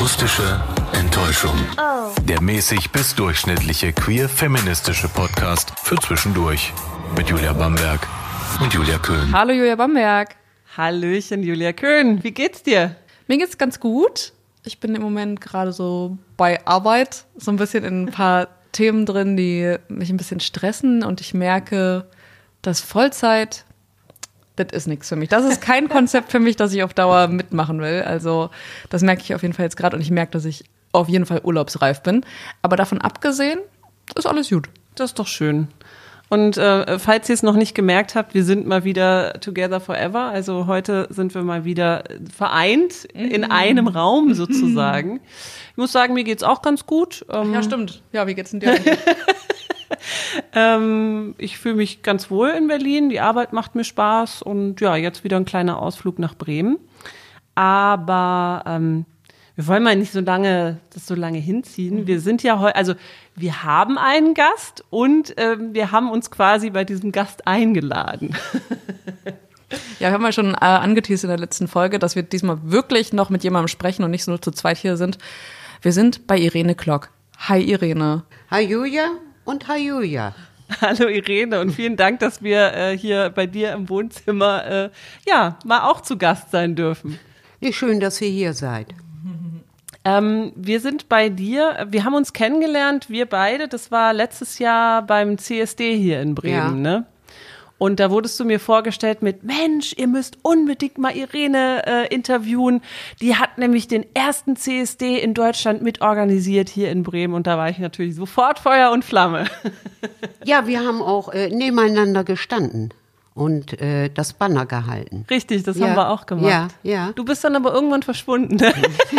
Akustische Enttäuschung. Der mäßig bis durchschnittliche queer-feministische Podcast für zwischendurch. Mit Julia Bamberg und Julia Köhn. Hallo Julia Bamberg. Hallöchen Julia Köhn, wie geht's dir? Mir geht's ganz gut. Ich bin im Moment gerade so bei Arbeit, so ein bisschen in ein paar Themen drin, die mich ein bisschen stressen und ich merke, dass Vollzeit, das ist nichts für mich. Das ist kein Konzept für mich, das ich auf Dauer mitmachen will. Also das merke ich auf jeden Fall jetzt gerade und ich merke, dass ich auf jeden Fall urlaubsreif bin. Aber davon abgesehen, ist alles gut. Das ist doch schön. Und falls ihr es noch nicht gemerkt habt, wir sind mal wieder together forever. Also heute sind wir mal wieder vereint in einem Raum sozusagen. Ich muss sagen, mir geht's auch ganz gut. Ja, stimmt. Ja, wie geht's denn dir eigentlich? Ich fühle mich ganz wohl in Berlin. Die Arbeit macht mir Spaß. Und ja, jetzt wieder ein kleiner Ausflug nach Bremen. Aber wir wollen mal nicht so lange hinziehen. Wir sind ja heute, also wir haben einen Gast und wir haben uns quasi bei diesem Gast eingeladen. Ja, wir haben ja schon angeteased in der letzten Folge, dass wir diesmal wirklich noch mit jemandem sprechen und nicht nur zu zweit hier sind. Wir sind bei Irene Klock. Hi Irene. Hi Julia und hi Julia. Hallo Irene und vielen Dank, dass wir hier bei dir im Wohnzimmer mal auch zu Gast sein dürfen. Wie schön, dass ihr hier seid. Wir sind bei dir, wir haben uns kennengelernt, wir beide, das war letztes Jahr beim CSD hier in Bremen, Ja. ne? Und da wurdest du mir vorgestellt mit, Mensch, ihr müsst unbedingt mal Irene interviewen. Die hat nämlich den ersten CSD in Deutschland mitorganisiert hier in Bremen und da war ich natürlich sofort Feuer und Flamme. Ja, wir haben auch nebeneinander gestanden und das Banner gehalten. Richtig, das Ja. haben wir auch gemacht. Ja, ja. Du bist dann aber irgendwann verschwunden. Ne?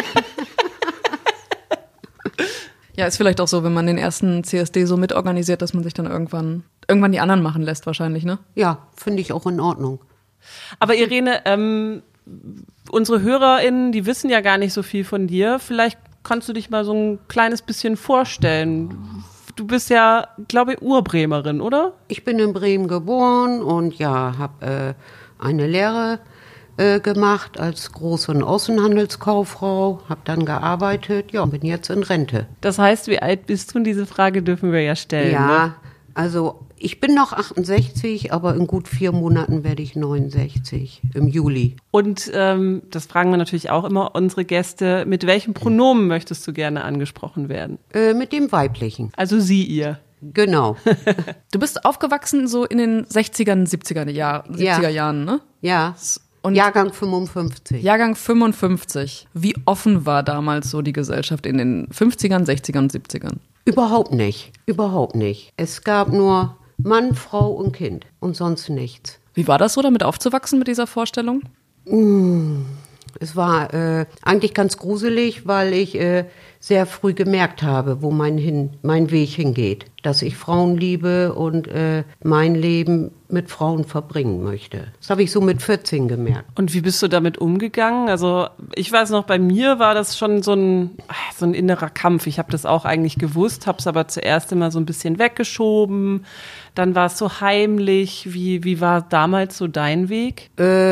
Ja, ist vielleicht auch so, wenn man den ersten CSD so mitorganisiert, dass man sich dann irgendwann die anderen machen lässt wahrscheinlich, ne? Ja, finde ich auch in Ordnung. Aber Irene, unsere HörerInnen, die wissen ja gar nicht so viel von dir. Vielleicht kannst du dich mal so ein kleines bisschen vorstellen. Du bist ja, glaube ich, Urbremerin, oder? Ich bin in Bremen geboren und ja, habe eine Lehre gemacht als Groß- und Außenhandelskauffrau, habe dann gearbeitet, ja, und bin jetzt in Rente. Das heißt, wie alt bist du? Und diese Frage dürfen wir ja stellen. Ne? Ja, also ich bin noch 68, aber in gut 4 Monaten werde ich 69, im Juli. Und das fragen wir natürlich auch immer unsere Gäste. Mit welchem Pronomen möchtest du gerne angesprochen werden? Mit dem Weiblichen, Also sie, ihr. genau. Du bist aufgewachsen so in den 60er, 70er Jahren, ne? Ja, Und Jahrgang 55. Jahrgang 55. Wie offen war damals so die Gesellschaft in den 50ern, 60ern und 70ern? Überhaupt nicht, überhaupt nicht. Es gab nur Mann, Frau und Kind und sonst nichts. Wie war das so, damit aufzuwachsen mit dieser Vorstellung? Es war eigentlich ganz gruselig, weil ich sehr früh gemerkt habe, wo mein Weg hingeht. Dass ich Frauen liebe und mein Leben mit Frauen verbringen möchte. Das habe ich so mit 14 gemerkt. Und wie bist du damit umgegangen? Also ich weiß noch, bei mir war das schon so ein innerer Kampf. Ich habe das auch eigentlich gewusst, habe es aber zuerst immer so ein bisschen weggeschoben. Dann war es so heimlich. Wie war damals so dein Weg?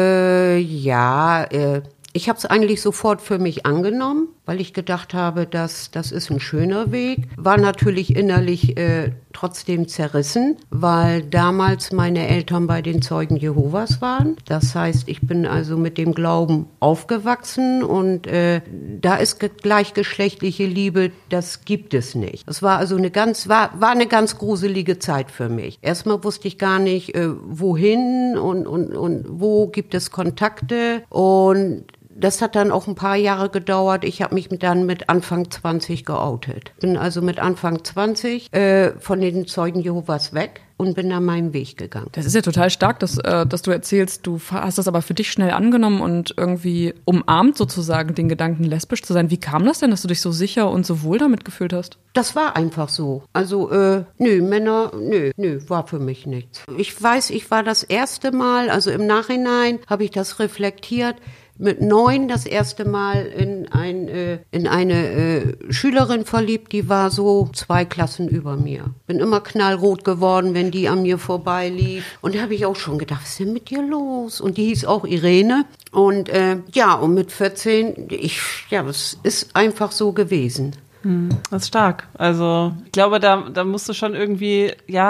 Ich habe es eigentlich sofort für mich angenommen, weil ich gedacht habe, das ist ein schöner Weg. War natürlich innerlich trotzdem zerrissen, weil damals meine Eltern bei den Zeugen Jehovas waren. Das heißt, ich bin also mit dem Glauben aufgewachsen und da ist gleichgeschlechtliche Liebe, das gibt es nicht. Das war also eine ganz gruselige Zeit für mich. Erstmal wusste ich gar nicht, wohin und wo gibt es Kontakte und das hat dann auch ein paar Jahre gedauert. Ich habe mich dann mit Anfang 20 geoutet. Bin also mit Anfang 20 von den Zeugen Jehovas weg und bin dann meinen Weg gegangen. Das ist ja total stark, dass du erzählst, du hast das aber für dich schnell angenommen und irgendwie umarmt sozusagen den Gedanken, lesbisch zu sein. Wie kam das denn, dass du dich so sicher und so wohl damit gefühlt hast? Das war einfach so. Also, Männer, war für mich nichts. Ich weiß, ich war das erste Mal, also im Nachhinein habe ich das reflektiert, mit 9 das erste Mal in eine Schülerin verliebt, die war so 2 Klassen über mir. Bin immer knallrot geworden, wenn die an mir vorbeilief. Und da habe ich auch schon gedacht, was ist denn mit dir los? Und die hieß auch Irene. Und und mit 14, es ist einfach so gewesen. Das ist stark. Also ich glaube, da musst du schon irgendwie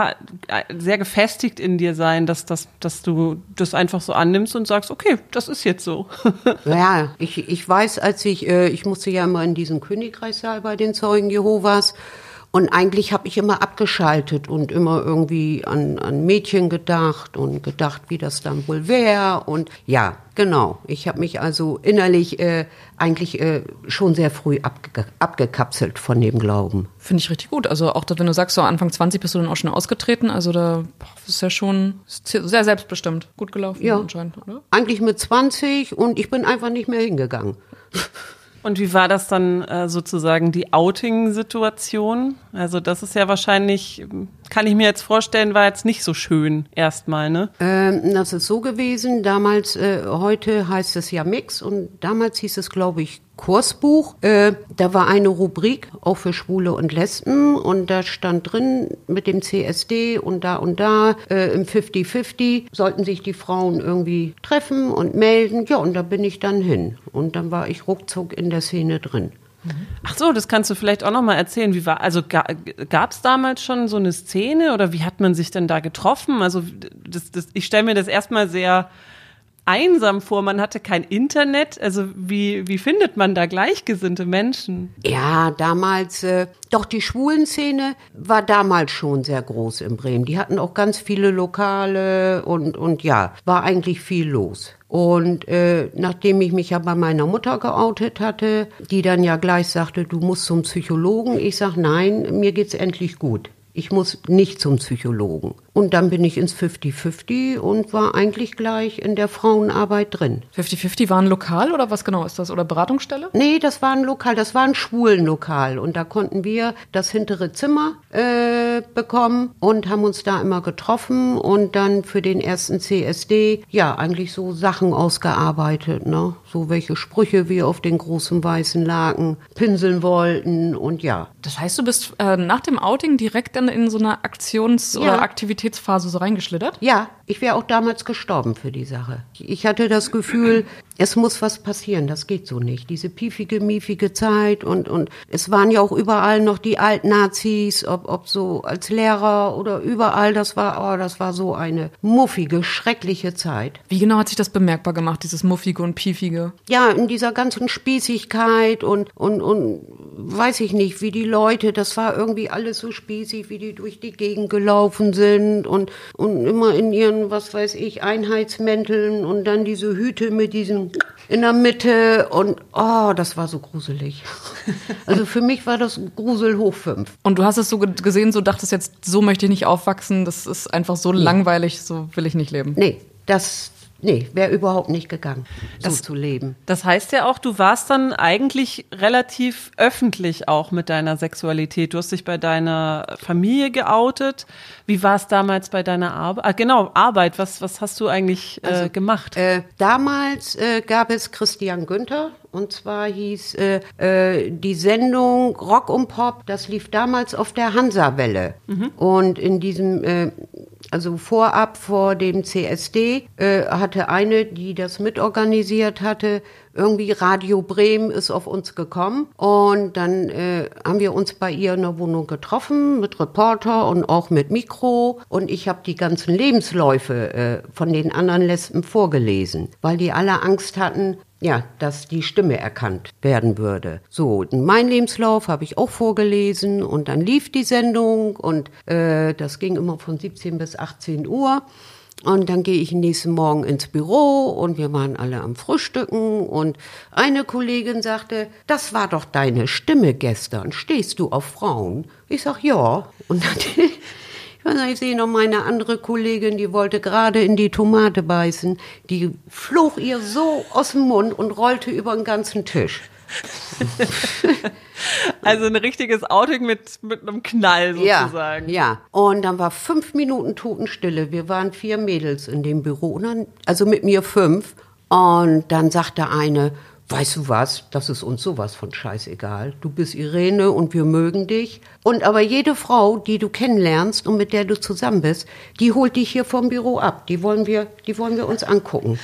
sehr gefestigt in dir sein, dass du das einfach so annimmst und sagst, okay, das ist jetzt so. Ja, ich weiß, als ich musste ja immer in diesen Königreichssaal bei den Zeugen Jehovas. Und eigentlich habe ich immer abgeschaltet und immer irgendwie an Mädchen gedacht und gedacht, wie das dann wohl wäre. Und ja, genau. Ich habe mich also innerlich eigentlich schon sehr früh abgekapselt von dem Glauben. Finde ich richtig gut. Also auch, wenn du sagst, so Anfang 20 bist du dann auch schon ausgetreten. Also da ist ja schon sehr selbstbestimmt. Gut gelaufen anscheinend, oder? Eigentlich mit 20 und ich bin einfach nicht mehr hingegangen. Und wie war das dann sozusagen die Outing-Situation? Also das ist ja wahrscheinlich, kann ich mir jetzt vorstellen, war jetzt nicht so schön erstmal, ne? Das ist so gewesen, damals, heute heißt es ja Mix und damals hieß es, glaube ich, Kursbuch. Da war eine Rubrik, auch für Schwule und Lesben und da stand drin mit dem CSD und da im 50-50 sollten sich die Frauen irgendwie treffen und melden. Ja, und da bin ich dann hin und dann war ich ruckzuck in der Szene drin. Ach so, das kannst du vielleicht auch noch mal erzählen. Wie war, also gab es damals schon so eine Szene oder wie hat man sich denn da getroffen? Also ich stelle mir das erstmal sehr einsam vor, man hatte kein Internet, also wie findet man da gleichgesinnte Menschen? Ja, damals, doch die Schwulenszene war damals schon sehr groß in Bremen. Die hatten auch ganz viele Lokale und ja, war eigentlich viel los. Und nachdem ich mich ja bei meiner Mutter geoutet hatte, die dann ja gleich sagte, du musst zum Psychologen, ich sag, nein, mir geht's endlich gut. Ich muss nicht zum Psychologen. Und dann bin ich ins 50-50 und war eigentlich gleich in der Frauenarbeit drin. 50-50 war ein Lokal oder was genau ist das? Oder Beratungsstelle? Nee, das war ein Lokal, das war ein Schwulenlokal. Und da konnten wir das hintere Zimmer bekommen und haben uns da immer getroffen und dann für den ersten CSD, ja, eigentlich so Sachen ausgearbeitet, ne? So welche Sprüche wir auf den großen weißen Laken pinseln wollten und ja. Das heißt, du bist nach dem Outing direkt dann in so eine Aktions- oder Aktivitätsphase so reingeschlittert? Ja, ich wäre auch damals gestorben für die Sache. Ich hatte das Gefühl, es muss was passieren, das geht so nicht. Diese miefige Zeit und es waren ja auch überall noch die Altnazis, ob so als Lehrer oder überall, das war so eine muffige, schreckliche Zeit. Wie genau hat sich das bemerkbar gemacht, dieses muffige und piefige? Ja, in dieser ganzen Spießigkeit und weiß ich nicht, wie die Leute, das war irgendwie alles so spießig, wie die durch die Gegend gelaufen sind und immer in ihren, was weiß ich, Einheitsmänteln und dann diese Hüte mit diesen in der Mitte und das war so gruselig. Also für mich war das Grusel hoch 5. Und du hast es so gesehen, so dachtest jetzt, so möchte ich nicht aufwachsen, das ist einfach so langweilig, so will ich nicht leben. Nee, wäre überhaupt nicht gegangen, so zu leben. Das heißt ja auch, du warst dann eigentlich relativ öffentlich auch mit deiner Sexualität. Du hast dich bei deiner Familie geoutet. Wie war es damals bei deiner Arbeit? Arbeit. Was hast du eigentlich gemacht? Damals gab es Christian Günther. Und zwar hieß die Sendung Rock und Pop, das lief damals auf der Hansa-Welle. Und in diesem, also vorab vor dem CSD, hatte eine, die das mitorganisiert hatte, irgendwie Radio Bremen ist auf uns gekommen. Und dann haben wir uns bei ihr in der Wohnung getroffen mit Reporter und auch mit Mikro. Und ich habe die ganzen Lebensläufe von den anderen Lesben vorgelesen, weil die alle Angst hatten, ja, dass die Stimme erkannt werden würde. So, mein Lebenslauf habe ich auch vorgelesen und dann lief die Sendung und das ging immer von 17 bis 18 Uhr. Und dann gehe ich nächsten Morgen ins Büro und wir waren alle am Frühstücken und eine Kollegin sagte, das war doch deine Stimme gestern, stehst du auf Frauen? Ich sag, ja. Und dann ich sehe noch meine andere Kollegin, die wollte gerade in die Tomate beißen. Die flog ihr so aus dem Mund und rollte über den ganzen Tisch. Also ein richtiges Outing mit einem Knall sozusagen. Ja. Und dann war 5 Minuten Totenstille. Wir waren 4 Mädels in dem Büro, also mit mir 5. Und dann sagte eine, weißt du was, das ist uns sowas von scheißegal. Du bist Irene und wir mögen dich. Und aber jede Frau, die du kennenlernst und mit der du zusammen bist, die holt dich hier vom Büro ab. Die wollen wir uns angucken.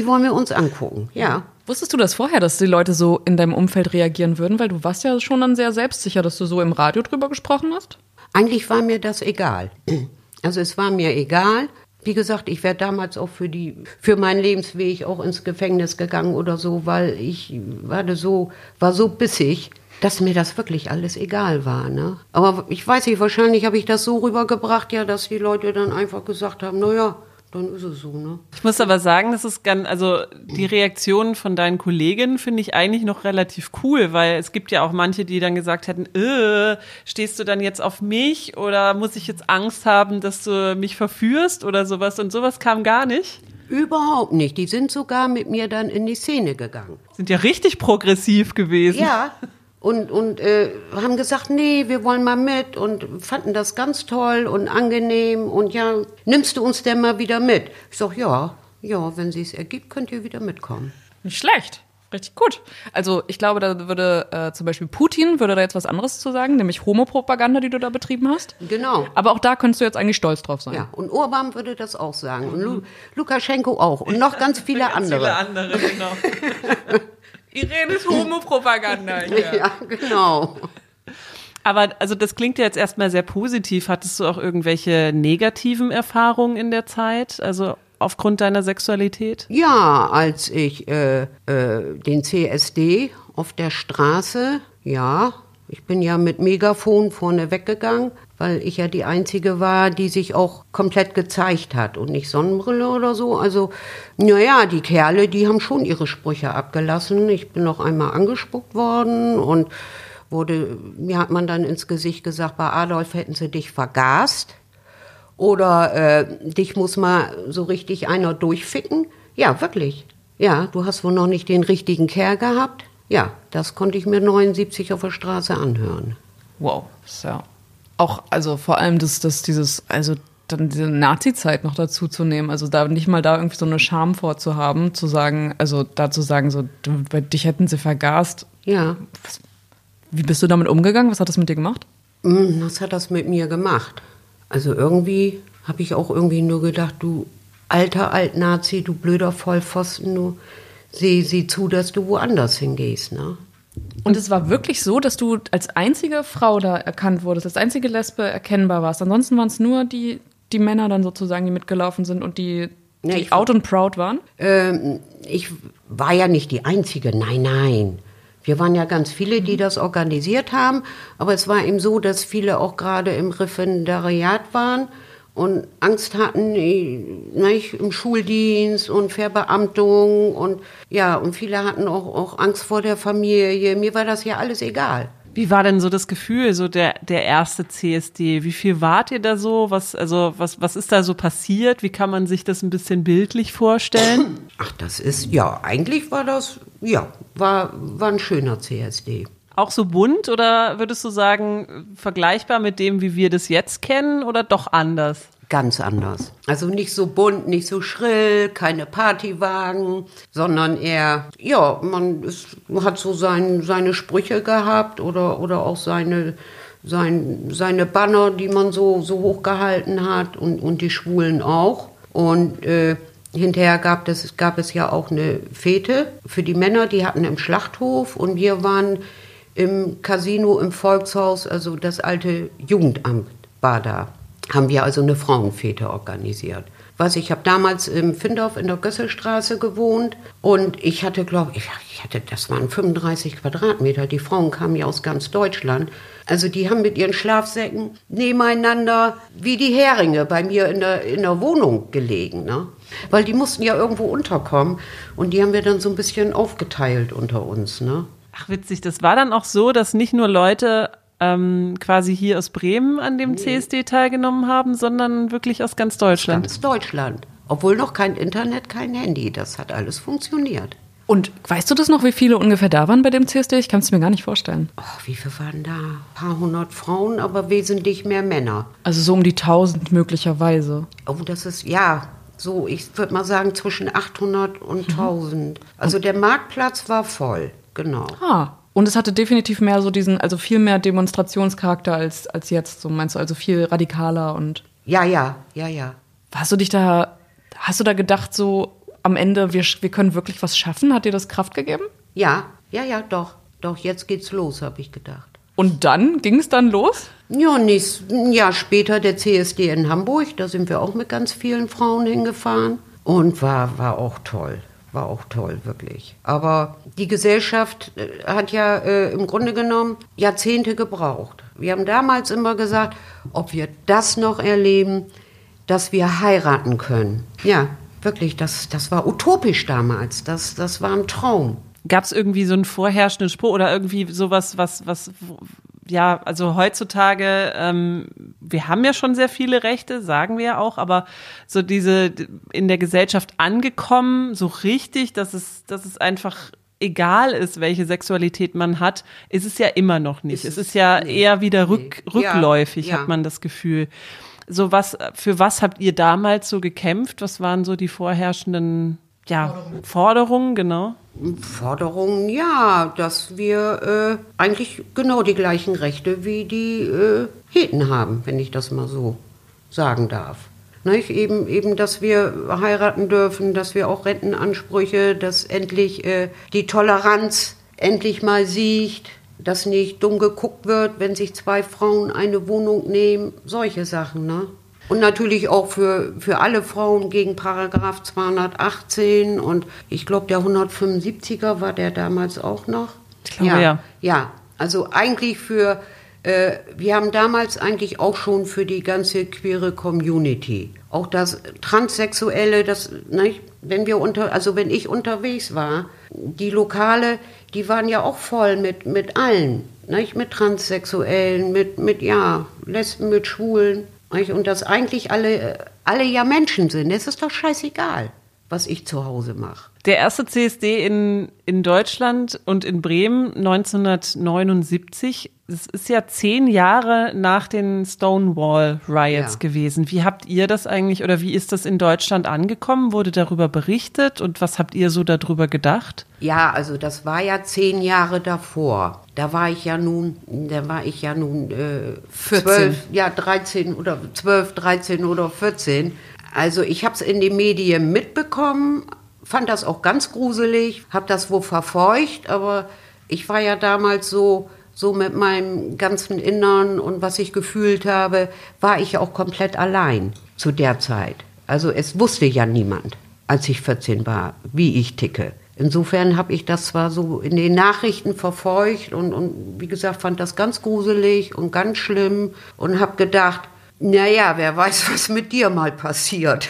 Ja. Wusstest du das vorher, dass die Leute so in deinem Umfeld reagieren würden? Weil du warst ja schon dann sehr selbstsicher, dass du so im Radio drüber gesprochen hast. Eigentlich war mir das egal. Also es war mir egal. Wie gesagt, ich wäre damals auch für meinen Lebensweg auch ins Gefängnis gegangen oder so, weil ich war so bissig, dass mir das wirklich alles egal war. Ne? Aber ich weiß nicht, wahrscheinlich habe ich das so rübergebracht, ja, dass die Leute dann einfach gesagt haben, naja, dann ist es so, ne? Ich muss aber sagen, das ist die Reaktionen von deinen Kolleginnen finde ich eigentlich noch relativ cool, weil es gibt ja auch manche, die dann gesagt hätten, stehst du dann jetzt auf mich oder muss ich jetzt Angst haben, dass du mich verführst oder sowas, und sowas kam gar nicht? Überhaupt nicht. Die sind sogar mit mir dann in die Szene gegangen. Sind ja richtig progressiv gewesen. Ja. Und haben gesagt, nee, wir wollen mal mit und fanden das ganz toll und angenehm und ja, nimmst du uns denn mal wieder mit? Ich sag, ja, wenn sie es ergibt, könnt ihr wieder mitkommen. Nicht schlecht, richtig gut. Also ich glaube, da würde zum Beispiel Putin würde da jetzt was anderes zu sagen, nämlich Homopropaganda, die du da betrieben hast. Genau. Aber auch da könntest du jetzt eigentlich stolz drauf sein. Ja, und Orban würde das auch sagen und Lukaschenko auch und noch ganz viele andere. Viele andere, genau. Irenes Homopropaganda. Ja, genau. Aber also das klingt ja jetzt erstmal sehr positiv. Hattest du auch irgendwelche negativen Erfahrungen in der Zeit, also aufgrund deiner Sexualität? Ja, als ich den CSD auf der Straße, ja, ich bin ja mit Megafon vorne weggegangen, weil ich ja die Einzige war, die sich auch komplett gezeigt hat und nicht Sonnenbrille oder so. Also, naja, die Kerle, die haben schon ihre Sprüche abgelassen. Ich bin noch einmal angespuckt worden und mir hat man dann ins Gesicht gesagt, bei Adolf hätten sie dich vergast oder dich muss mal so richtig einer durchficken. Ja, wirklich. Ja, du hast wohl noch nicht den richtigen Kerl gehabt. Ja, das konnte ich mir 79 auf der Straße anhören. Wow, ist ja auch, also vor allem dann diese Nazi-Zeit noch dazu zu nehmen, also da nicht mal da irgendwie so eine Scham vorzuhaben, zu sagen, so, bei dich hätten sie vergast. Ja. Wie bist du damit umgegangen? Was hat das mit dir gemacht? Was hat das mit mir gemacht? Also irgendwie habe ich auch irgendwie nur gedacht, du alter Alt-Nazi, du blöder Vollpfosten, du sieh zu, dass du woanders hingehst, ne? Und es war wirklich so, dass du als einzige Frau da erkannt wurdest, als einzige Lesbe erkennbar warst. Ansonsten waren es nur die Männer dann sozusagen, die mitgelaufen sind und die out and proud waren? Ich war ja nicht die Einzige, nein. Wir waren ja ganz viele, die das organisiert haben. Aber es war eben so, dass viele auch gerade im Referendariat waren und Angst hatten, nicht, im Schuldienst und Verbeamtung und viele hatten auch Angst vor der Familie. Mir war das ja alles egal. Wie war denn so das Gefühl, so der erste CSD? Wie viel wart ihr da so? Was ist da so passiert? Wie kann man sich das ein bisschen bildlich vorstellen? Ach, eigentlich war das, war ein schöner CSD. Auch so bunt oder würdest du sagen, vergleichbar mit dem, wie wir das jetzt kennen oder doch anders? Ganz anders. Also nicht so bunt, nicht so schrill, keine Partywagen, sondern eher, man hat so seine Sprüche gehabt oder auch seine Banner, die man so hochgehalten hat und die Schwulen auch. Und hinterher gab es ja auch eine Fete für die Männer, die hatten im Schlachthof und wir waren im Casino im Volkshaus, also das alte Jugendamt war da. Haben wir also eine Frauenfete organisiert. Ich habe damals im Findorf in der Gösselstraße gewohnt und ich hatte, das waren 35 Quadratmeter. Die Frauen kamen ja aus ganz Deutschland. Also die haben mit ihren Schlafsäcken nebeneinander wie die Heringe bei mir in der Wohnung gelegen, ne? Weil die mussten ja irgendwo unterkommen und die haben wir dann so ein bisschen aufgeteilt unter uns, ne? Ach witzig, das war dann auch so, dass nicht nur Leute quasi hier aus Bremen an dem CSD teilgenommen haben, sondern wirklich aus ganz Deutschland. Ganz Deutschland. Obwohl noch kein Internet, kein Handy. Das hat alles funktioniert. Und weißt du das noch, wie viele ungefähr da waren bei dem CSD? Ich kann es mir gar nicht vorstellen. Oh, wie viele waren da? Ein paar hundert Frauen, aber wesentlich mehr Männer. Also so um die 1000 möglicherweise. Oh, das ist, ja, so, ich würde mal sagen, zwischen 800 und 1000. Also der Marktplatz war voll, genau. Und es hatte definitiv mehr so also viel mehr Demonstrationscharakter als jetzt, so meinst du, also viel radikaler und... Ja. Hast du da gedacht, so am Ende, wir können wirklich was schaffen? Hat dir das Kraft gegeben? Ja, doch. Doch, jetzt geht's los, habe ich gedacht. Und dann? Ging es dann los? Ja, ein Jahr später der CSD in Hamburg. Da sind wir auch mit ganz vielen Frauen hingefahren. Und war auch toll. War auch toll, wirklich. Aber die Gesellschaft hat ja im Grunde genommen Jahrzehnte gebraucht. Wir haben damals immer gesagt, ob wir das noch erleben, dass wir heiraten können. Ja, wirklich, das war utopisch damals. Das war ein Traum. Gab es irgendwie so einen vorherrschenden Spruch oder irgendwie sowas, ja, also heutzutage, wir haben ja schon sehr viele Rechte, sagen wir ja auch, aber so diese in der Gesellschaft angekommen, so richtig, dass es einfach egal ist, welche Sexualität man hat, ist es ja immer noch nicht. Es ist ja eher wieder rückläufig, hat man das Gefühl. So für was habt ihr damals so gekämpft? Was waren so die vorherrschenden Forderungen, genau? Forderungen, ja, dass wir eigentlich genau die gleichen Rechte wie die Heten haben, wenn ich das mal so sagen darf. Nicht? Eben, dass wir heiraten dürfen, dass wir auch Rentenansprüche, dass endlich die Toleranz endlich mal siegt, dass nicht dumm geguckt wird, wenn sich 2 Frauen eine Wohnung nehmen, solche Sachen, ne? Und natürlich auch für alle Frauen gegen Paragraph 218 und ich glaube, der 175er war der damals auch noch. Ich glaube, ja. Ja, also eigentlich wir haben damals eigentlich auch schon für die ganze queere Community, auch das Transsexuelle, wenn ich unterwegs war, die Lokale, die waren ja auch voll mit allen, nicht? Mit Transsexuellen, mit Lesben, mit Schwulen. Und dass eigentlich alle ja Menschen sind. Es ist doch scheißegal, was ich zu Hause mache. Der erste CSD in Deutschland und in Bremen 1979, das ist ja 10 Jahre nach den Stonewall Riots gewesen. Wie habt ihr das eigentlich oder wie ist das in Deutschland angekommen? Wurde darüber berichtet und was habt ihr so darüber gedacht? Ja, also das war ja 10 Jahre davor. Da war ich ja nun 14. 13 oder 12, 13 oder 14. Also ich habe es in den Medien mitbekommen, fand das auch ganz gruselig, habe das wohl verfolgt, aber ich war ja damals so mit meinem ganzen Innern und was ich gefühlt habe, war ich auch komplett allein zu der Zeit. Also es wusste ja niemand, als ich 14 war, wie ich ticke. Insofern habe ich das zwar so in den Nachrichten verfolgt und wie gesagt, fand das ganz gruselig und ganz schlimm und habe gedacht, naja, wer weiß, was mit dir mal passiert.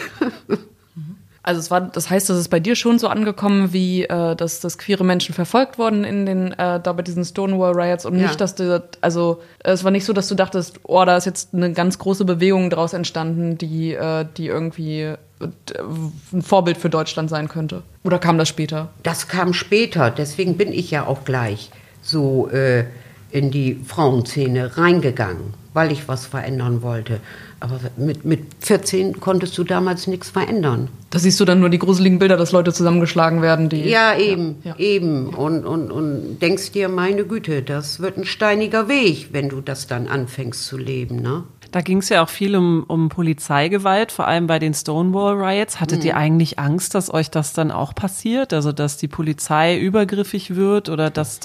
Also das heißt, es ist bei dir schon so angekommen, wie dass queere Menschen verfolgt wurden da bei diesen Stonewall Riots und nicht, dass es war nicht so, dass du dachtest, da ist jetzt eine ganz große Bewegung daraus entstanden, die irgendwie ein Vorbild für Deutschland sein könnte. Oder kam das später? Das kam später, deswegen bin ich ja auch gleich so in die Frauenszene reingegangen, weil ich was verändern wollte. Aber mit 14 konntest du damals nichts verändern. Da siehst du dann nur die gruseligen Bilder, dass Leute zusammengeschlagen werden, die... Ja, eben. Und denkst dir, meine Güte, das wird ein steiniger Weg, wenn du das dann anfängst zu leben, ne? Da ging es ja auch viel um Polizeigewalt, vor allem bei den Stonewall Riots. Hattet ihr eigentlich Angst, dass euch das dann auch passiert? Also, dass die Polizei übergriffig wird oder dass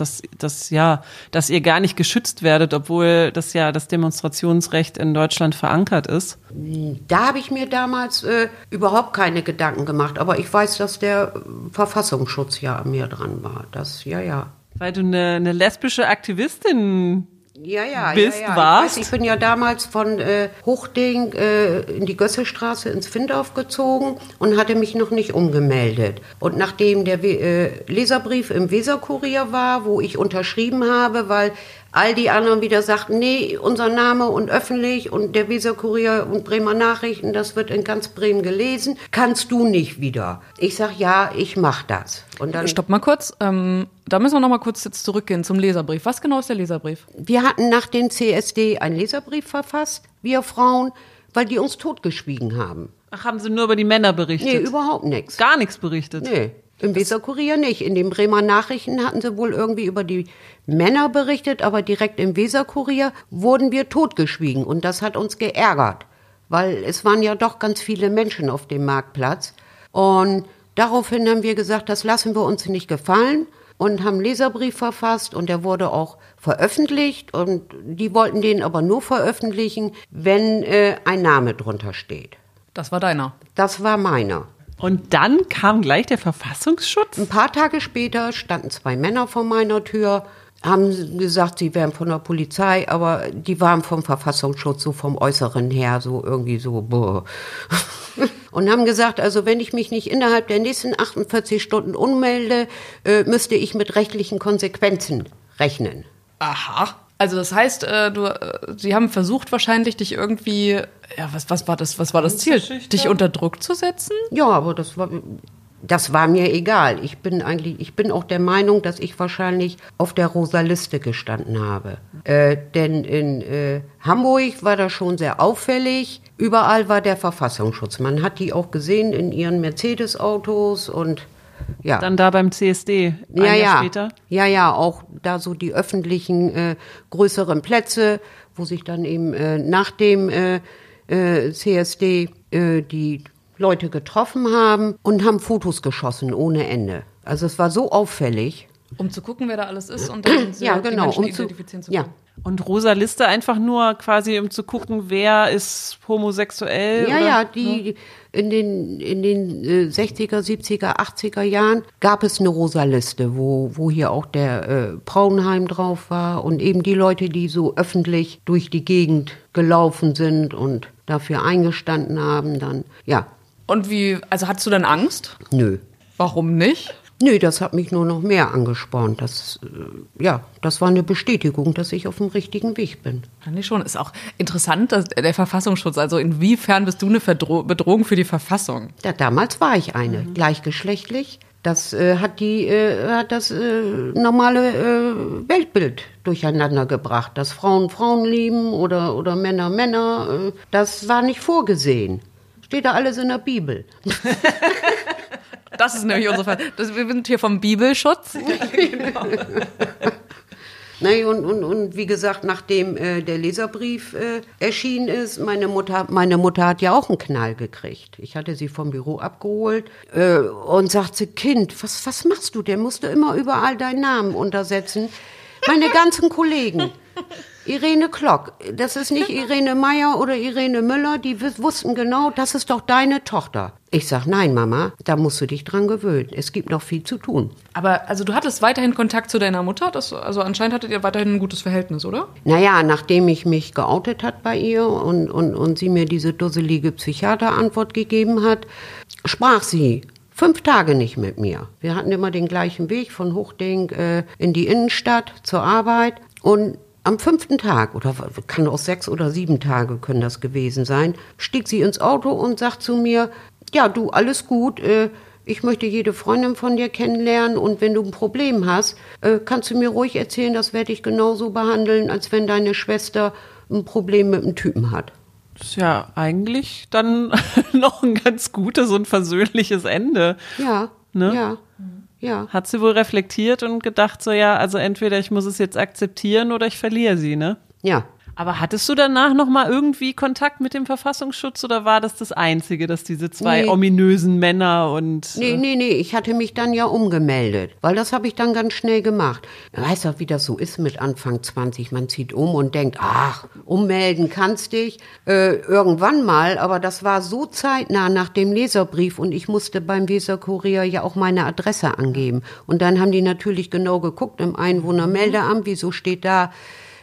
ihr gar nicht geschützt werdet, obwohl das Demonstrationsrecht in Deutschland verankert ist? Da habe ich mir damals überhaupt keine Gedanken gemacht. Aber ich weiß, dass der Verfassungsschutz ja an mir dran war. Das, ja. Weil du eine lesbische Aktivistin warst? Ich bin ja damals von Huchting in die Gössestraße ins Findorf gezogen und hatte mich noch nicht umgemeldet. Und nachdem der Leserbrief im Weserkurier war, wo ich unterschrieben habe, weil all die anderen wieder sagten, nee, unser Name und öffentlich und der Weserkurier und Bremer Nachrichten, das wird in ganz Bremen gelesen, kannst du nicht wieder. Ich sag, ja, ich mach das. Und dann Stopp mal kurz, da müssen wir noch mal kurz jetzt zurückgehen zum Leserbrief. Was genau ist der Leserbrief? Wir hatten nach dem CSD einen Leserbrief verfasst, wir Frauen, weil die uns totgeschwiegen haben. Ach, haben Sie nur über die Männer berichtet? Nee, überhaupt nichts. Gar nichts berichtet? Nee, im Weserkurier nicht. In den Bremer Nachrichten hatten sie wohl irgendwie über die Männer berichtet, aber direkt im Weserkurier wurden wir totgeschwiegen. Und das hat uns geärgert, weil es waren ja doch ganz viele Menschen auf dem Marktplatz. Und daraufhin haben wir gesagt, das lassen wir uns nicht gefallen und haben einen Leserbrief verfasst und der wurde auch veröffentlicht. Und die wollten den aber nur veröffentlichen, wenn ein Name drunter steht. Das war deiner? Das war meiner. Und dann kam gleich der Verfassungsschutz? Ein paar Tage später standen 2 Männer vor meiner Tür, haben gesagt, sie wären von der Polizei, aber die waren vom Verfassungsschutz, so vom Äußeren her, so irgendwie so, boah. Und haben gesagt, also wenn ich mich nicht innerhalb der nächsten 48 Stunden ummelde, müsste ich mit rechtlichen Konsequenzen rechnen. Aha. Also das heißt, sie haben versucht wahrscheinlich, dich irgendwie, ja, was war das Ziel? Dich unter Druck zu setzen? Ja, aber das war mir egal. Ich bin auch der Meinung, dass ich wahrscheinlich auf der rosa Liste gestanden habe. Denn in Hamburg war das schon sehr auffällig. Überall war der Verfassungsschutz. Man hat die auch gesehen in ihren Mercedes-Autos und ja. Dann da beim CSD, ein Jahr später? Ja, auch da so die öffentlichen größeren Plätze, wo sich dann eben nach dem CSD die Leute getroffen haben und haben Fotos geschossen ohne Ende. Also es war so auffällig. Um zu gucken, wer da alles ist und dann ja, genau, die Menschen identifizieren zu können. Ja. Und rosa Liste einfach nur quasi, um zu gucken, wer ist homosexuell? Ja, oder? ja, in den 60er, 70er, 80er Jahren gab es eine rosa Liste, wo hier auch der Braunheim drauf war und eben die Leute, die so öffentlich durch die Gegend gelaufen sind und dafür eingestanden haben, dann, ja. Und also hattest du dann Angst? Nö. Warum nicht? Nö, das hat mich nur noch mehr angespornt. Das war eine Bestätigung, dass ich auf dem richtigen Weg bin. Fand ich schon. Ist auch interessant, dass der Verfassungsschutz, also inwiefern bist du eine Bedrohung für die Verfassung? Ja, damals war ich eine, gleichgeschlechtlich. Das hat das normale Weltbild durcheinander gebracht. Dass Frauen Frauen lieben oder Männer Männer, das war nicht vorgesehen. Steht da alles in der Bibel. Das ist nämlich unsere Fall. Wir sind hier vom Bibelschutz. Genau. Nee, und wie gesagt, nachdem der Leserbrief erschienen ist, meine Mutter hat ja auch einen Knall gekriegt. Ich hatte sie vom Büro abgeholt und sagte, Kind, was machst du denn? Musst du immer überall deinen Namen untersetzen? Meine ganzen Kollegen. Irene Klock, das ist nicht Irene Meyer oder Irene Müller, die wussten genau, das ist doch deine Tochter. Ich sag, nein, Mama, da musst du dich dran gewöhnen. Es gibt noch viel zu tun. Aber also du hattest weiterhin Kontakt zu deiner Mutter? Also anscheinend hattet ihr weiterhin ein gutes Verhältnis, oder? Naja, nachdem ich mich geoutet hat bei ihr und sie mir diese dusselige Psychiaterantwort gegeben hat, sprach sie 5 Tage nicht mit mir. Wir hatten immer den gleichen Weg von Hochding in die Innenstadt zur Arbeit und am 5. Tag, oder kann auch 6 oder 7 Tage können das gewesen sein, stieg sie ins Auto und sagt zu mir, ja du, alles gut, ich möchte jede Freundin von dir kennenlernen und wenn du ein Problem hast, kannst du mir ruhig erzählen, das werde ich genauso behandeln, als wenn deine Schwester ein Problem mit einem Typen hat. Das ist ja eigentlich dann noch ein ganz gutes und versöhnliches Ende. Ja, ne? Ja. Hat sie wohl reflektiert und gedacht, so ja, also entweder ich muss es jetzt akzeptieren oder ich verliere sie, ne? Ja. Aber hattest du danach noch mal irgendwie Kontakt mit dem Verfassungsschutz oder war das Einzige, dass diese 2 ominösen Männer und... Nee, ich hatte mich dann ja umgemeldet, weil das habe ich dann ganz schnell gemacht. Du weißt doch, wie das so ist mit Anfang 20, man zieht um und denkt, ach, ummelden kannst dich, irgendwann mal, aber das war so zeitnah nach dem Leserbrief und ich musste beim Weserkurier ja auch meine Adresse angeben. Und dann haben die natürlich genau geguckt im Einwohnermeldeamt, wieso steht da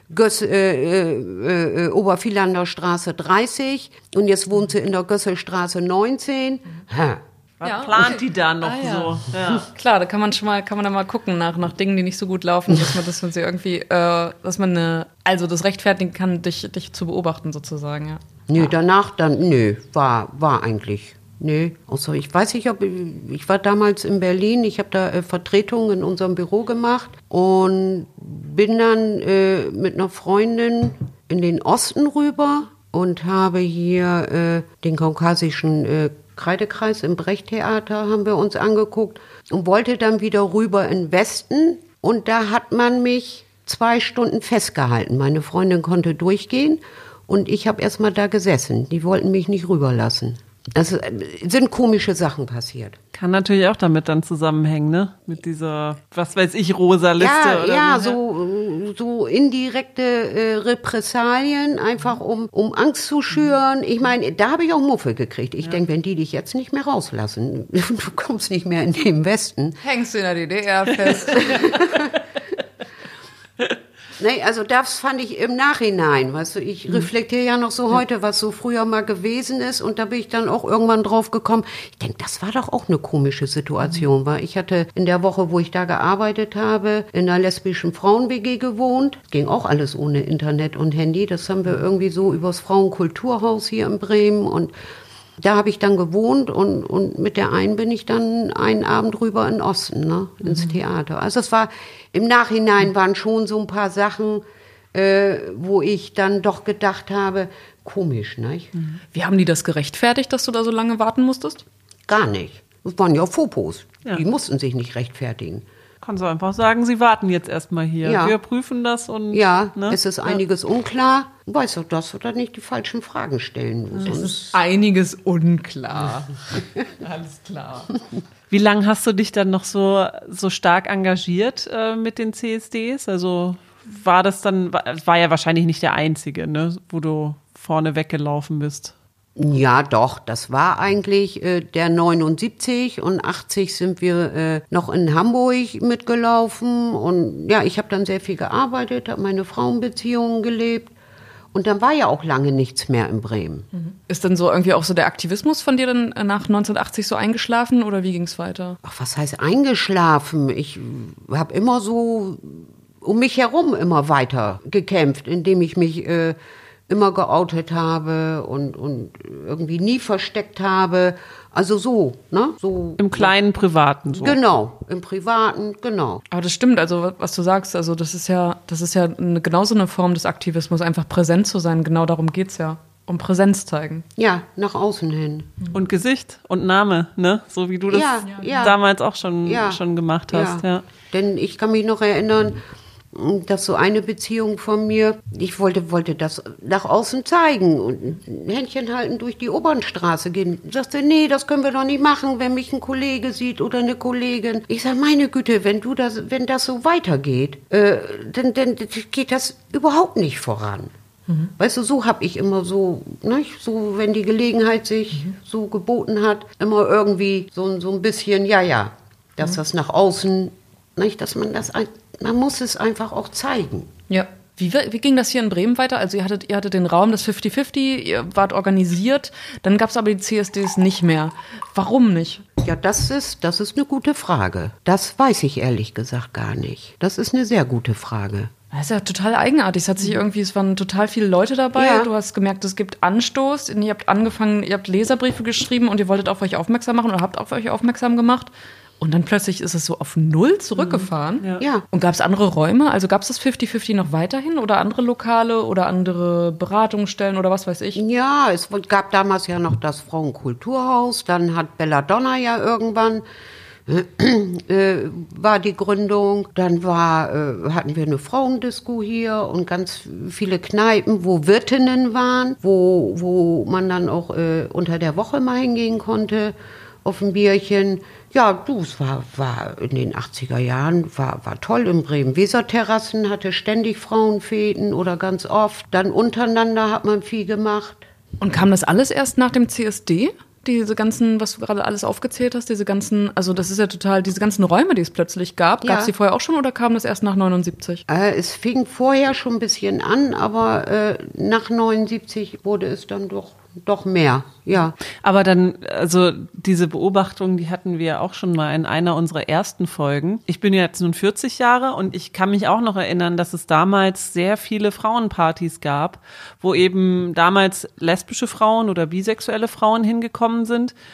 Obervielander Straße 30 und jetzt wohnt sie in der Gösselstraße 19. Was plant die da noch so? Ja. Klar, da kann man dann mal gucken nach Dingen, die nicht so gut laufen, dass man sie irgendwie, dass man das rechtfertigen kann, dich zu beobachten sozusagen, ja. Nö, danach war eigentlich. Nee, außer ich weiß nicht, ich war damals in Berlin, ich habe da Vertretungen in unserem Büro gemacht und bin dann mit einer Freundin in den Osten rüber und habe hier den kaukasischen Kreidekreis im Brecht-Theater haben wir uns angeguckt und wollte dann wieder rüber in den Westen. Und da hat man mich 2 Stunden festgehalten. Meine Freundin konnte durchgehen und ich habe erst mal da gesessen. Die wollten mich nicht rüberlassen. Es sind komische Sachen passiert. Kann natürlich auch damit dann zusammenhängen, ne? Mit dieser, was weiß ich, rosa Liste. Ja, oder ja, wie? so indirekte Repressalien, einfach um Angst zu schüren. Ich meine, da habe ich auch Muffel gekriegt. Ich denke, wenn die dich jetzt nicht mehr rauslassen, du kommst nicht mehr in den Westen. Hängst du in der DDR fest. Nee, also das fand ich im Nachhinein, weißt du, ich reflektiere ja noch so heute, was so früher mal gewesen ist und da bin ich dann auch irgendwann drauf gekommen, ich denke, das war doch auch eine komische Situation, weil ich hatte in der Woche, wo ich da gearbeitet habe, in einer lesbischen Frauen-WG gewohnt, ging auch alles ohne Internet und Handy, das haben wir irgendwie so übers Frauenkulturhaus hier in Bremen und da habe ich dann gewohnt und mit der einen bin ich dann einen Abend rüber in den Osten, ne, ins Theater. Also es war, im Nachhinein waren schon so ein paar Sachen, wo ich dann doch gedacht habe, komisch, ne? Wie haben die das gerechtfertigt, dass du da so lange warten musstest? Gar nicht. Das waren ja Fopos. Ja. Die mussten sich nicht rechtfertigen. Kannst du einfach sagen, sie warten jetzt erstmal hier. Ja. Wir prüfen das und... Ja, ne? es ist einiges unklar. Weißt du, dass du da nicht die falschen Fragen stellen musst. Es ist einiges unklar. Alles klar. Wie lange hast du dich dann noch so stark engagiert mit den CSDs? Also war das dann, war ja wahrscheinlich nicht der einzige, ne, wo du vorne weggelaufen bist. Ja, doch, das war eigentlich der 79 und 80 sind wir noch in Hamburg mitgelaufen und ja, ich habe dann sehr viel gearbeitet, habe meine Frauenbeziehungen gelebt und dann war ja auch lange nichts mehr in Bremen. Ist dann so irgendwie auch so der Aktivismus von dir dann nach 1980 so eingeschlafen oder wie ging's weiter? Ach, was heißt eingeschlafen? Ich habe immer so um mich herum immer weiter gekämpft, indem ich mich immer geoutet habe und irgendwie nie versteckt habe. Also so, ne? So Im kleinen Privaten so. Genau, im Privaten, genau. Aber das stimmt, also was du sagst, also das ist ja genauso eine Form des Aktivismus, einfach präsent zu sein, genau darum geht's ja. Um Präsenz zeigen. Ja, nach außen hin. Und Gesicht und Name, ne? So wie du das damals auch schon gemacht hast. Ja. Denn ich kann mich noch erinnern, dass so eine Beziehung von mir, ich wollte das nach außen zeigen und ein Händchen halten durch die Obernstraße gehen. Sagte, nee, das können wir doch nicht machen, wenn mich ein Kollege sieht oder eine Kollegin. Ich sage, meine Güte, wenn das so weitergeht, dann geht das überhaupt nicht voran. Weißt du, so habe ich immer so, ne, so wenn die Gelegenheit sich so geboten hat, immer irgendwie so ein bisschen, dass das nach außen, nicht, dass man muss es einfach auch zeigen. Ja. Wie ging das hier in Bremen weiter? Also ihr hattet den Raum, das 50-50, ihr wart organisiert, dann gab es aber die CSDs nicht mehr. Warum nicht? Ja, das ist eine gute Frage. Das weiß ich ehrlich gesagt gar nicht. Das ist eine sehr gute Frage. Das ist ja total eigenartig. Es waren total viele Leute dabei. Ja. Du hast gemerkt, es gibt Anstoß. Ihr habt Leserbriefe geschrieben und ihr wolltet auf euch aufmerksam machen oder habt auf euch aufmerksam gemacht. Und dann plötzlich ist es so auf 0 zurückgefahren. Ja. Und gab es andere Räume? Also gab es das 50-50 noch weiterhin oder andere Lokale oder andere Beratungsstellen oder was weiß ich? Ja, es gab damals ja noch das Frauenkulturhaus. Dann hat Belladonna ja irgendwann war die Gründung. Dann hatten wir eine Frauendisco hier und ganz viele Kneipen, wo Wirtinnen waren, wo man dann auch unter der Woche mal hingehen konnte auf ein Bierchen. Ja, es war in den 80er Jahren, war toll in Bremen. Weserterrassen hatte ständig Frauenfäden oder ganz oft. Dann untereinander hat man viel gemacht. Und kam das alles erst nach dem CSD? Diese ganzen, was du gerade alles aufgezählt hast, also das ist ja total, diese ganzen Räume, die es plötzlich gab. Gab es die vorher auch schon oder kam das erst nach 79? Es fing vorher schon ein bisschen an, aber nach 79 wurde es dann doch mehr, ja. Aber dann, also diese Beobachtung, die hatten wir auch schon mal in einer unserer ersten Folgen. Ich bin jetzt nun 40 Jahre und ich kann mich auch noch erinnern, dass es damals sehr viele Frauenpartys gab, wo eben damals lesbische Frauen oder bisexuelle Frauen hingekommen sind.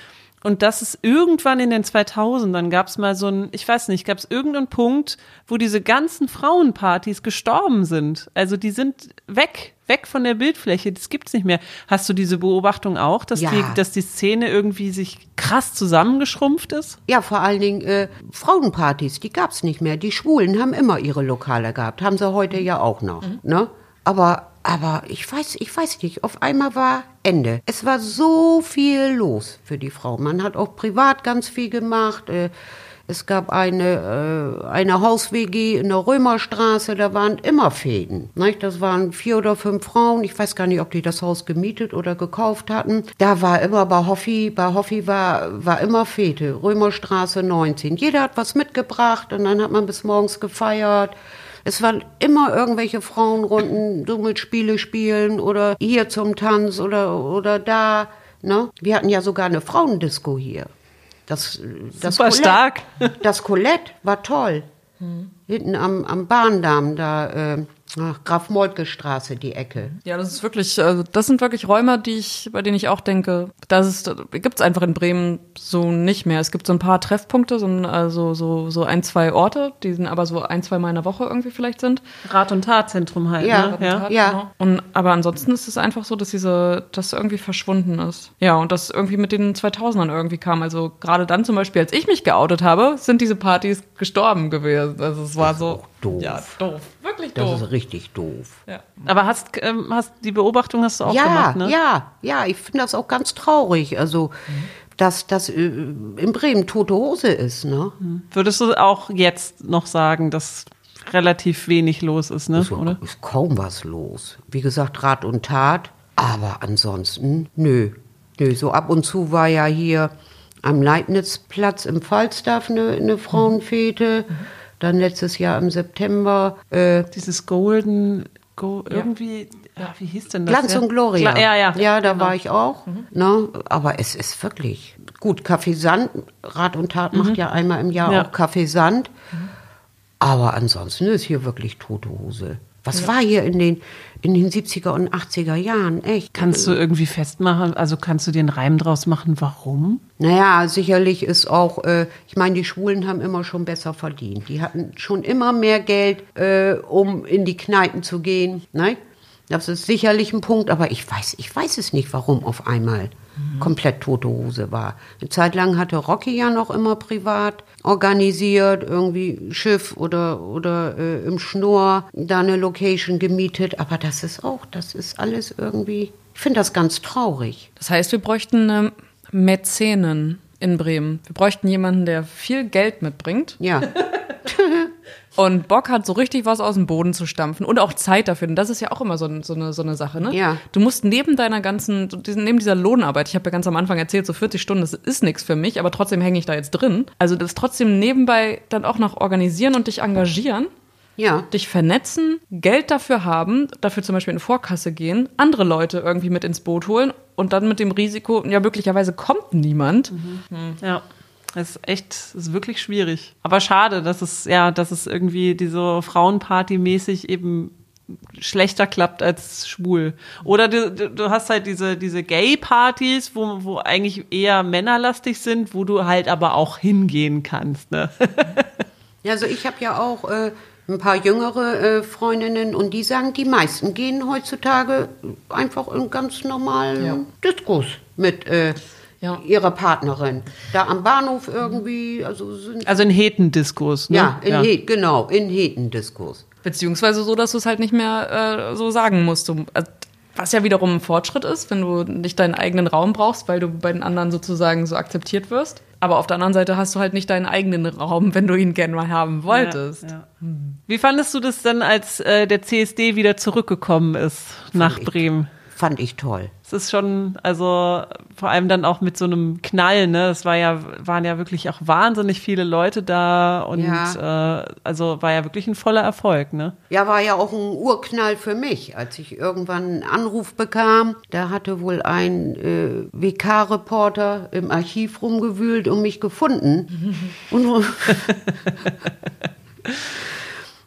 Und das ist irgendwann in den 2000ern gab es mal ich weiß nicht, gab es irgendeinen Punkt, wo diese ganzen Frauenpartys gestorben sind. Also die sind weg von der Bildfläche, das gibt's nicht mehr. Hast du diese Beobachtung auch, dass die Szene irgendwie sich krass zusammengeschrumpft ist? Ja, vor allen Dingen Frauenpartys, die gab's nicht mehr. Die Schwulen haben immer ihre Lokale gehabt, haben sie heute ja auch noch. Ne? Aber ich weiß nicht, auf einmal war Ende. Es war so viel los für die Frau. Man hat auch privat ganz viel gemacht. Es gab eine Haus-WG in der Römerstraße, da waren immer Fäden. Nicht? Das waren 4 oder 5 Frauen. Ich weiß gar nicht, ob die das Haus gemietet oder gekauft hatten. Da war immer bei Hoffi war immer Fete. Römerstraße 19. Jeder hat was mitgebracht und dann hat man bis morgens gefeiert. Es waren immer irgendwelche Frauenrunden, so mit Spiele spielen oder hier zum Tanz oder Ne? Wir hatten ja sogar eine Frauendisco hier. Das stark. Das Colette war toll. Hinten am Bahndamm, da Graf-Moltke-Straße, die Ecke. Ja, das ist wirklich, also das sind wirklich Räume, bei denen ich auch denke, gibt's einfach in Bremen so nicht mehr. Es gibt so ein paar Treffpunkte, so 1-2 Orte, die sind aber so 1-2 Mal in der Woche irgendwie vielleicht sind. Rat- und Tatzentrum halt, ja, ne? Ja. Genau. Aber ansonsten ist es einfach so, dass das irgendwie verschwunden ist. Ja, und das irgendwie mit den 2000ern irgendwie kam. Also gerade dann zum Beispiel, als ich mich geoutet habe, sind diese Partys gestorben gewesen. Also es war so doof. Ja, doof. Wirklich doof. Das ist richtig doof. Ja. Aber die Beobachtung hast du auch gemacht, ne? Ja, ich finde das auch ganz traurig. Also, dass das in Bremen tote Hose ist, ne? Würdest du auch jetzt noch sagen, dass relativ wenig los ist, ne? Oder? Ist kaum was los. Wie gesagt, Rat und Tat. Aber ansonsten, nö. So ab und zu war ja hier am Leibnizplatz im Falstaff eine Frauenfete. Dann letztes Jahr im September. Dieses irgendwie, wie hieß denn das? Glanz und Gloria. Ja, da genau. War ich auch. Ne? Aber es ist wirklich gut. Café Sand, Rat und Tat macht ja einmal im Jahr auch Café Sand. Aber ansonsten ist hier wirklich tote Hose. Was war hier in den 70er und 80er Jahren, echt? Kannst du irgendwie festmachen, also kannst du dir einen Reim draus machen, warum? Naja, sicherlich ist auch, ich meine, die Schwulen haben immer schon besser verdient. Die hatten schon immer mehr Geld, um in die Kneipen zu gehen. Ne? Das ist sicherlich ein Punkt, aber ich weiß es nicht, warum auf einmal komplett tote Hose war. Eine Zeit lang hatte Rocky ja noch immer privat organisiert, irgendwie Schiff oder im Schnurr da eine Location gemietet, aber das ist alles irgendwie, ich finde das ganz traurig. Das heißt, wir bräuchten Mäzenen in Bremen. Wir bräuchten jemanden, der viel Geld mitbringt. Ja. Und Bock hat, so richtig was aus dem Boden zu stampfen und auch Zeit dafür. Und das ist ja auch immer so eine Sache, ne? Ja. Du musst neben dieser Lohnarbeit, ich habe ja ganz am Anfang erzählt, so 40 Stunden, das ist nichts für mich, aber trotzdem hänge ich da jetzt drin. Also das trotzdem nebenbei dann auch noch organisieren und dich engagieren. Ja. Dich vernetzen, Geld dafür haben, dafür zum Beispiel in Vorkasse gehen, andere Leute irgendwie mit ins Boot holen und dann mit dem Risiko, ja, möglicherweise kommt niemand. Ja. Das ist wirklich schwierig. Aber schade, dass es irgendwie diese Frauenparty-mäßig eben schlechter klappt als schwul. Oder du hast halt diese Gay-Partys, wo eigentlich eher männerlastig sind, wo du halt aber auch hingehen kannst, ne? Ja, also ich habe ja auch ein paar jüngere Freundinnen und die sagen, die meisten gehen heutzutage einfach in ganz normalen Diskos mit ihrer Partnerin. Da am Bahnhof irgendwie. Also in Hetendiskos, ne? Ja, in Hetendiskos. Beziehungsweise so, dass du es halt nicht mehr so sagen musst. Was ja wiederum ein Fortschritt ist, wenn du nicht deinen eigenen Raum brauchst, weil du bei den anderen sozusagen so akzeptiert wirst. Aber auf der anderen Seite hast du halt nicht deinen eigenen Raum, wenn du ihn gerne mal haben wolltest. Ja. Wie fandest du das denn, als der CSD wieder zurückgekommen ist nach Bremen? Fand ich toll. Es ist schon, also vor allem dann auch mit so einem Knall, ne? Es waren ja wirklich auch wahnsinnig viele Leute da und also war ja wirklich ein voller Erfolg, ne? Ja, war ja auch ein Urknall für mich, als ich irgendwann einen Anruf bekam. Da hatte wohl ein WK-Reporter im Archiv rumgewühlt und mich gefunden.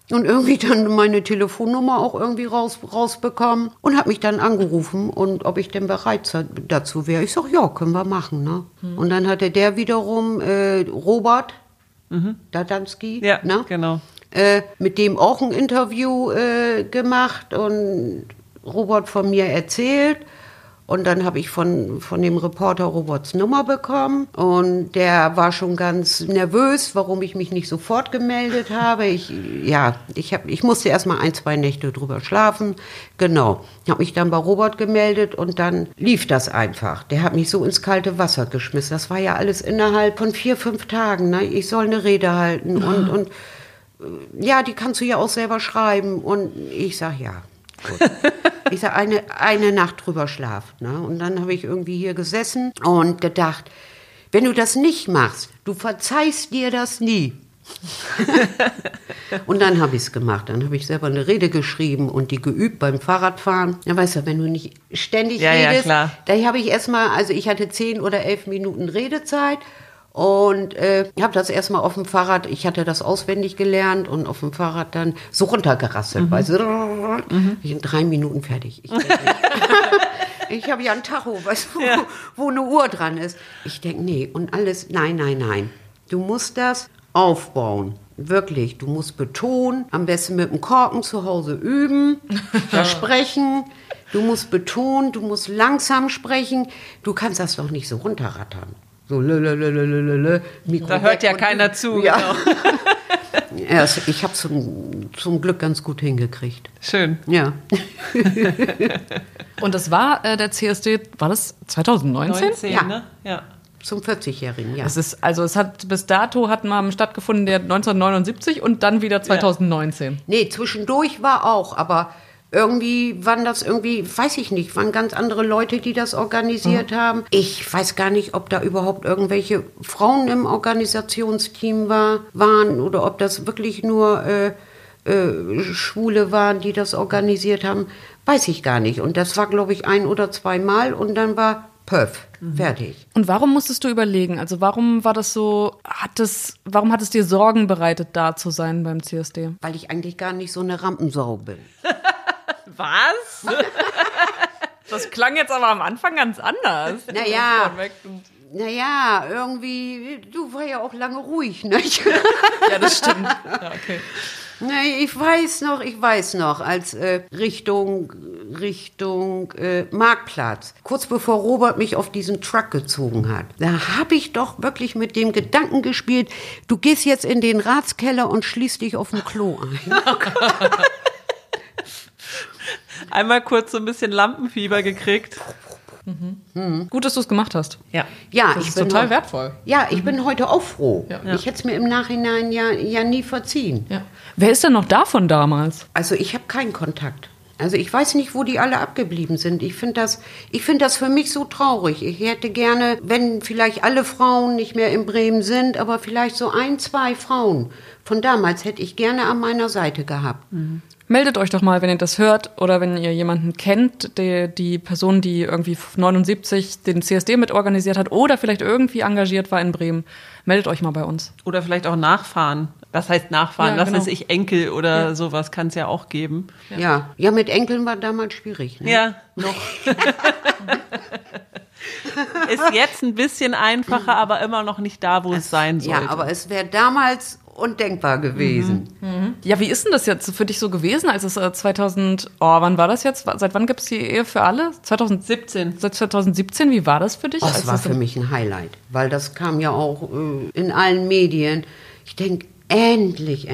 und irgendwie dann meine Telefonnummer auch irgendwie rausbekommen und hat mich dann angerufen und ob ich denn bereit dazu wäre. Ich sag, ja, können wir machen. Ne? Und dann hatte der wiederum Robert Dadanski, Ja, ne? genau. Mit dem auch ein Interview gemacht und Robert von mir erzählt. Und dann habe ich von dem Reporter Roberts Nummer bekommen. Und der war schon ganz nervös, warum ich mich nicht sofort gemeldet habe. Ich musste erst mal 1-2 Nächte drüber schlafen. Genau. Habe mich dann bei Robert gemeldet und dann lief das einfach. Der hat mich so ins kalte Wasser geschmissen. Das war ja alles innerhalb von 4-5 Tagen. Ne? Ich soll eine Rede halten und ja, die kannst du ja auch selber schreiben. Und ich sag, ja, gut. Ich sag, eine Nacht drüber schlafen. Ne? Und dann habe ich irgendwie hier gesessen und gedacht, wenn du das nicht machst, du verzeihst dir das nie. Und dann habe ich es gemacht. Dann habe ich selber eine Rede geschrieben und die geübt beim Fahrradfahren. Ja, weißt du, wenn du nicht ständig redest, klar. Da habe ich erstmal, also ich hatte 10 oder 11 Minuten Redezeit. Und habe das erstmal auf dem Fahrrad, ich hatte das auswendig gelernt und auf dem Fahrrad dann so runtergerasselt. Weißt du, ich in 3 Minuten fertig. Ich habe ja ein Tacho, weißt du, wo eine Uhr dran ist. Ich denke, nee, und alles, nein. Du musst das aufbauen. Wirklich, du musst betonen, am besten mit dem Korken zu Hause üben, versprechen. Du musst betonen, du musst langsam sprechen. Du kannst das doch nicht so runterrattern. So, Mikro Da hört ja keiner zu. Ja. Genau. Ja, ich habe zum Glück ganz gut hingekriegt. Schön. Ja. Und das war der CSD, war das 2019? 19, Ja. ne? Ja. Zum 40-Jährigen, ja. Es hat bis dato hat mal stattgefunden der 1979 und dann wieder 2019. Nee, zwischendurch war auch, aber irgendwie waren das weiß ich nicht, waren ganz andere Leute, die das organisiert haben. Ich weiß gar nicht, ob da überhaupt irgendwelche Frauen im Organisationsteam waren oder ob das wirklich nur Schwule waren, die das organisiert haben. Weiß ich gar nicht. Und das war, glaube ich, 1 oder 2 Mal und dann war fertig. Und warum musstest du überlegen? Also warum war das so, warum hat es dir Sorgen bereitet, da zu sein beim CSD? Weil ich eigentlich gar nicht so eine Rampensau bin. Was? Das klang jetzt aber am Anfang ganz anders. Naja, irgendwie, du war ja auch lange ruhig, ne? Ja, das stimmt. Ja, okay. Nee, ich weiß noch, als Richtung Marktplatz, kurz bevor Robert mich auf diesen Truck gezogen hat, da habe ich doch wirklich mit dem Gedanken gespielt, du gehst jetzt in den Ratskeller und schließt dich auf dem Klo ein. Einmal kurz so ein bisschen Lampenfieber gekriegt. Gut, dass du es gemacht hast. Ja. Ja, Das ist total wertvoll. Ja, ich bin heute auch froh. Ja. Ich hätte es mir im Nachhinein ja nie verziehen. Ja. Wer ist denn noch da von damals? Also ich habe keinen Kontakt. Also ich weiß nicht, wo die alle abgeblieben sind. Ich finde das für mich so traurig. Ich hätte gerne, wenn vielleicht alle Frauen nicht mehr in Bremen sind, aber vielleicht so 1, 2 Frauen von damals hätte ich gerne an meiner Seite gehabt. Mhm. Meldet euch doch mal, wenn ihr das hört oder wenn ihr jemanden kennt, die Person, die irgendwie 79 den CSD mitorganisiert hat oder vielleicht irgendwie engagiert war in Bremen. Meldet euch mal bei uns. Oder vielleicht auch nachfahren. Was heißt nachfahren? Ja, Was genau. weiß ich, Enkel oder sowas kann es ja auch geben. Ja, mit Enkeln war damals schwierig. Ne? Ja, noch. Ist jetzt ein bisschen einfacher, aber immer noch nicht da, wo es sein sollte. Ja, aber es wäre damals undenkbar gewesen. Ja, wie ist denn das jetzt für dich so gewesen, als es 2000, wann war das jetzt? Seit wann gibt es die Ehe für alle? 17. Seit 2017, wie war das für dich? Das war für mich ein Highlight, weil das kam ja auch in allen Medien. Ich denke, endlich.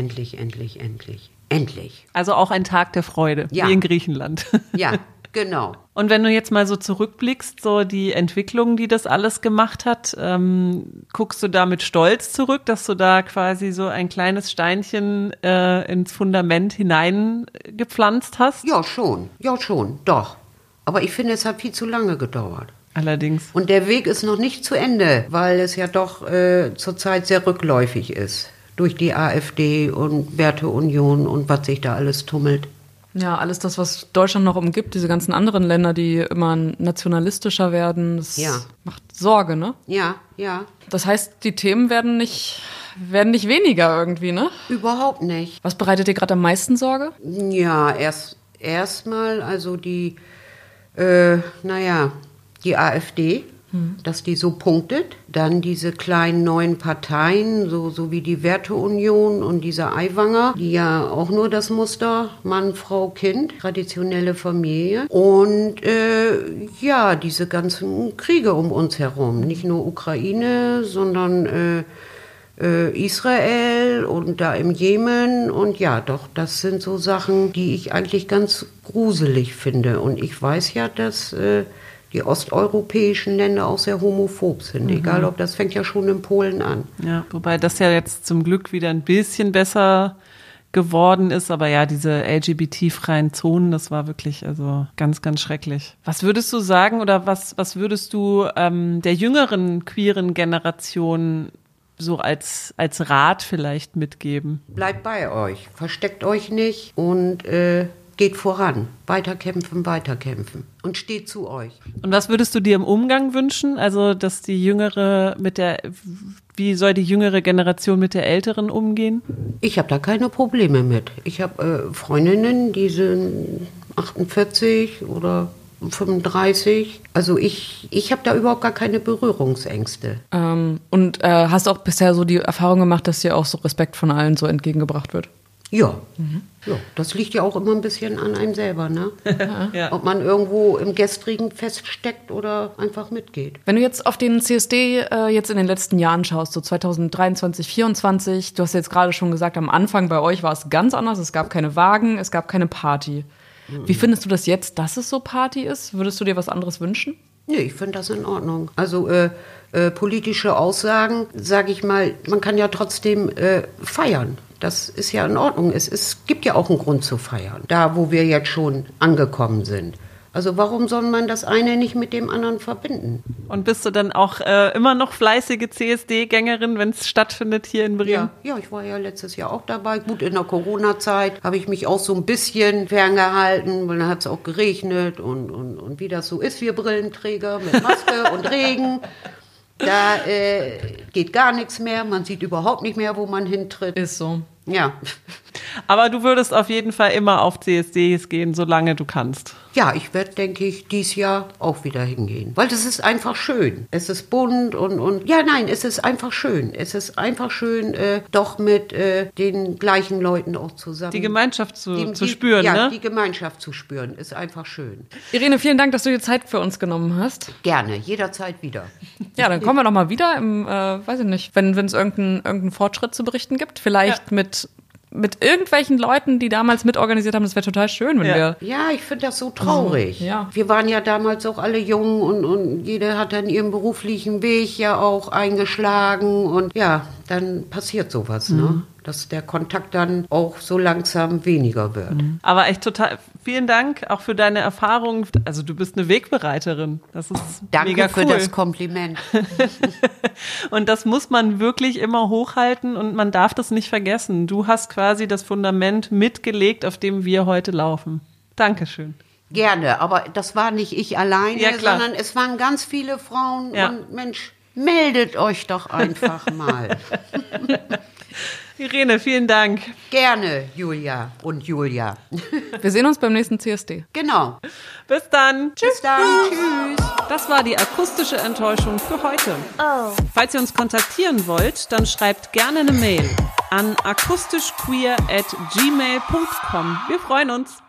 Also auch ein Tag der Freude, Ja. wie in Griechenland. Ja, genau. Und wenn du jetzt mal so zurückblickst, so die Entwicklung, die das alles gemacht hat, guckst du da mit Stolz zurück, dass du da quasi so ein kleines Steinchen ins Fundament hineingepflanzt hast? Ja, schon, doch. Aber ich finde, es hat viel zu lange gedauert. Allerdings. Und der Weg ist noch nicht zu Ende, weil es ja doch zurzeit sehr rückläufig ist. Durch die AfD und Werteunion und was sich da alles tummelt. Ja, alles das, was Deutschland noch umgibt, diese ganzen anderen Länder, die immer nationalistischer werden, das Ja. macht Sorge, ne? Ja. Das heißt, die Themen werden nicht werden nicht weniger irgendwie, ne? Überhaupt nicht. Was bereitet dir gerade am meisten Sorge? Ja, erstmal also die AfD, dass die so punktet. Dann diese kleinen neuen Parteien, so wie die Werteunion und dieser Aiwanger, die ja auch nur das Muster Mann, Frau, Kind, traditionelle Familie. Und diese ganzen Kriege um uns herum. Nicht nur Ukraine, sondern Israel und da im Jemen. Und ja, doch, das sind so Sachen, die ich eigentlich ganz gruselig finde. Und ich weiß ja, dass die osteuropäischen Länder auch sehr homophob sind. Egal, ob das fängt ja schon in Polen an. Ja, wobei das ja jetzt zum Glück wieder ein bisschen besser geworden ist. Aber ja, diese LGBT-freien Zonen, das war wirklich also ganz, ganz schrecklich. Was würdest du sagen oder was würdest du der jüngeren queeren Generation so als Rat vielleicht mitgeben? Bleibt bei euch, versteckt euch nicht und geht voran. Weiterkämpfen und steht zu euch. Und was würdest du dir im Umgang wünschen? Also, dass die wie soll die jüngere Generation mit der älteren umgehen? Ich habe da keine Probleme mit. Ich habe Freundinnen, die sind 48 oder 35. Also ich habe da überhaupt gar keine Berührungsängste. Und hast auch bisher so die Erfahrung gemacht, dass dir auch so Respekt von allen so entgegengebracht wird? Ja. Ja, das liegt ja auch immer ein bisschen an einem selber, ne? Ja. Ob man irgendwo im Gestrigen feststeckt oder einfach mitgeht. Wenn du jetzt auf den CSD jetzt in den letzten Jahren schaust, so 2023, 2024, du hast jetzt gerade schon gesagt, am Anfang bei euch war es ganz anders, es gab keine Wagen, es gab keine Party. Wie findest du das jetzt, dass es so Party ist? Würdest du dir was anderes wünschen? Nee, ich finde das in Ordnung. Also politische Aussagen, sage ich mal, man kann ja trotzdem feiern. Das ist ja in Ordnung. Es gibt ja auch einen Grund zu feiern, da wo wir jetzt schon angekommen sind. Also warum soll man das eine nicht mit dem anderen verbinden? Und bist du dann auch immer noch fleißige CSD-Gängerin, wenn es stattfindet hier in Bremen? Ja, ich war ja letztes Jahr auch dabei. Gut, in der Corona-Zeit habe ich mich auch so ein bisschen ferngehalten, weil dann hat es auch geregnet und wie das so ist, wir Brillenträger mit Maske und Regen. Da geht gar nichts mehr, man sieht überhaupt nicht mehr, wo man hintritt. Ist so. Ja. Aber du würdest auf jeden Fall immer auf CSDs gehen, solange du kannst. Ja, ich werde, denke ich, dieses Jahr auch wieder hingehen. Weil das ist einfach schön. Es ist bunt und ja, nein, es ist einfach schön. Es ist einfach schön, doch mit den gleichen Leuten auch zusammen. Die Gemeinschaft zu spüren, ja, ne? Ja, die Gemeinschaft zu spüren, ist einfach schön. Irene, vielen Dank, dass du dir Zeit für uns genommen hast. Gerne, jederzeit wieder. Ja, dann kommen wir noch mal wieder, weiß ich nicht, wenn es irgendeinen Fortschritt zu berichten gibt. Vielleicht mit irgendwelchen Leuten, die damals mitorganisiert haben. Das wäre total schön, wenn wir... Ja, ich finde das so traurig. Ja. Wir waren ja damals auch alle jung und jeder hat dann ihren beruflichen Weg ja auch eingeschlagen. Und ja, dann passiert sowas, ne? Dass der Kontakt dann auch so langsam weniger wird. Aber echt total, vielen Dank auch für deine Erfahrung. Also du bist eine Wegbereiterin. Das ist mega cool. Danke für das Kompliment. Und das muss man wirklich immer hochhalten und man darf das nicht vergessen. Du hast quasi das Fundament mitgelegt, auf dem wir heute laufen. Dankeschön. Gerne, aber das war nicht ich alleine, Ja, klar. sondern es waren ganz viele Frauen. Ja. Und Mensch, meldet euch doch einfach mal. Irene, vielen Dank. Gerne, Julia und Julia. Wir sehen uns beim nächsten CSD. Genau. Bis dann. Bis dann. Tschüss. Das war die akustische Enttäuschung für heute. Falls ihr uns kontaktieren wollt, dann schreibt gerne eine Mail an akustischqueer@gmail.com. Wir freuen uns.